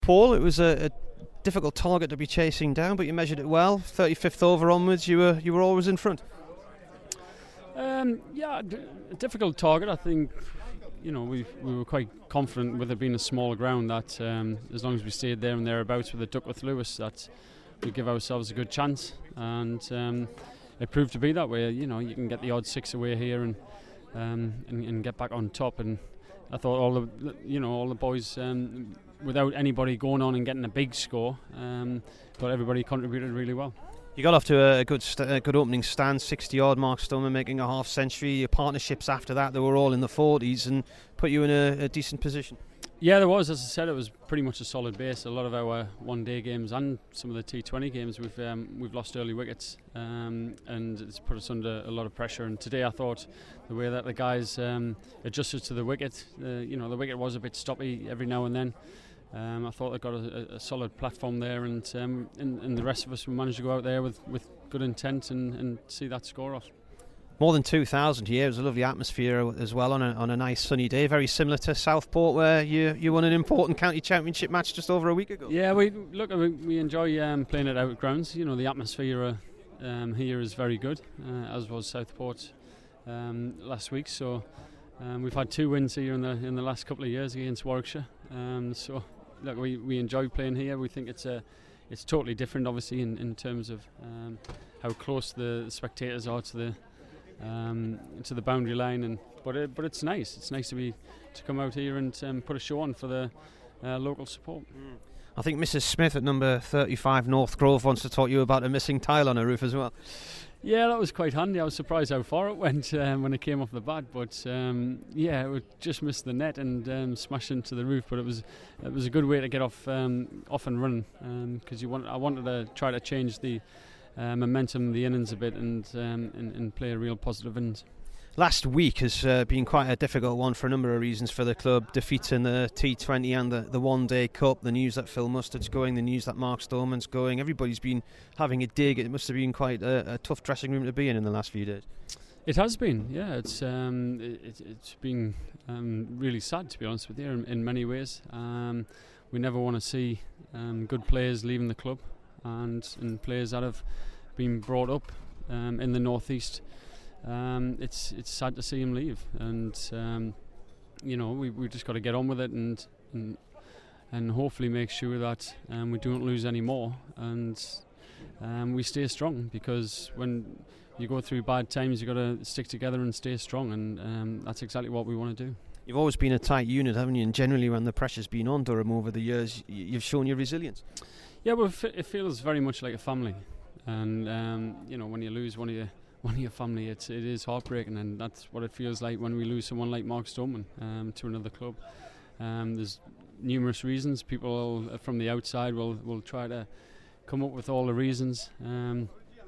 Paul, it was a difficult target to be chasing down, but you measured it well. 35th over onwards, you were always in front. A difficult target. I think we were quite confident with it being a small ground that as long as we stayed there and thereabouts with the Duckworth Lewis, that we give ourselves a good chance, and it proved to be that way. You can get the odd 6 away here and get back on top. And I thought all the boys, without anybody going on and getting a big score, thought everybody contributed really well. You got off to a good opening stand, 60-yard Mark Stoneman making a half century. Your partnerships after that, they were all in the 40s and put you in a decent position. Yeah, there was. As I said, it was pretty much a solid base. A lot of our one-day games and some of the T20 games, we've lost early wickets, and it's put us under a lot of pressure. And today, I thought the way that the guys adjusted to the wicket, the wicket was a bit stoppy every now and then. I thought they got a solid platform there, and the rest of us managed to go out there with good intent and see that score off. More than 2,000 here. It was a lovely atmosphere as well on a nice sunny day. Very similar to Southport, where you won an important county championship match just over a week ago. Yeah, we enjoy playing at out grounds. The atmosphere here is very good, as was Southport last week. So we've had 2 wins here in the last couple of years against Warwickshire. We enjoy playing here. We think it's totally different, obviously, in terms of how close the spectators are to the boundary line, but it's nice. It's nice to come out here and put a show on for the local support. I think Mrs. Smith at number 35 North Grove wants to talk to you about a missing tile on her roof as well. Yeah, that was quite handy. I was surprised how far it went when it came off the bat, but it just missed the net and smashed into the roof. But it was a good way to get off and run, because I wanted to try to change the momentum of the innings a bit and play a real positive innings. Last week has been quite a difficult one for a number of reasons for the club. Defeats in the T20 and the One Day Cup. The news that Phil Mustard's going, the news that Mark Stoneman's going. Everybody's been having a dig. It must have been quite a tough dressing room to be in the last few days. It has been, yeah. It's been really sad, to be honest with you, in many ways. We never want to see good players leaving the club, and players that have been brought up in the northeast. It's sad to see him leave, and we just got to get on with it and hopefully make sure that we don't lose any more, and we stay strong, because when you go through bad times, you got to stick together and stay strong, and that's exactly what we want to do. You've always been a tight unit, haven't you? And generally, when the pressure's been on Durham over the years, you've shown your resilience. Yeah, well, it feels very much like a family, and when you lose one of your family, it is heartbreaking, and that's what it feels like when we lose someone like Mark Stoneman to another club. There's numerous reasons. People from the outside will try to come up with all the reasons, and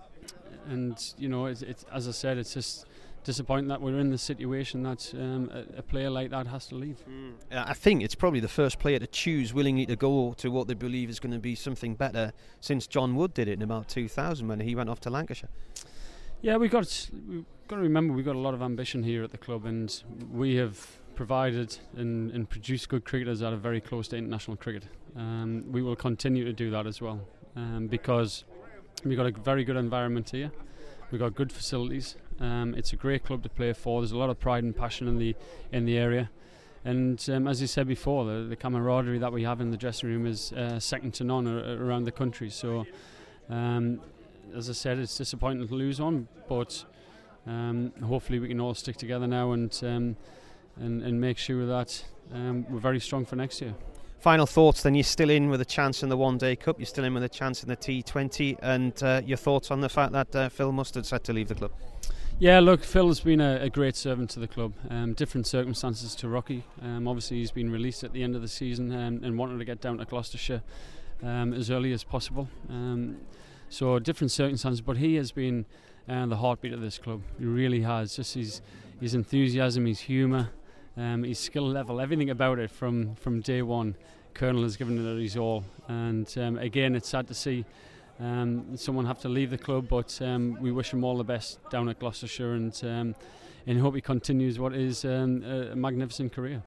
it's as I said, it's just disappointing that we're in the situation that a player like that has to leave. I think it's probably the first player to choose willingly to go to what they believe is going to be something better since John Wood did it in about 2000 when he went off to Lancashire. Yeah, we've got to remember we've got a lot of ambition here at the club, and we have provided and produced good cricketers that are very close to international cricket. We will continue to do that as well, because we've got a very good environment here. We've got good facilities. It's a great club to play for. There's a lot of pride and passion in the area, and as you said before, the camaraderie that we have in the dressing room is second to none around the country. So. As I said, it's disappointing to lose one, but hopefully we can all stick together now and make sure that we're very strong for next year. Final thoughts then, you're still in with a chance in the One Day Cup, you're still in with a chance in the T20, and your thoughts on the fact that Phil Mustard's had to leave the club? Yeah, look, Phil's been a great servant to the club. Different circumstances to Rocky. Obviously he's been released at the end of the season and wanted to get down to Gloucestershire as early as possible. So different circumstances, but he has been the heartbeat of this club. He really has. Just his enthusiasm, his humour, his skill level, everything about it from day one. Colonel has given it his all, and again, it's sad to see someone have to leave the club, but we wish him all the best down at Gloucestershire, and hope he continues what is a magnificent career.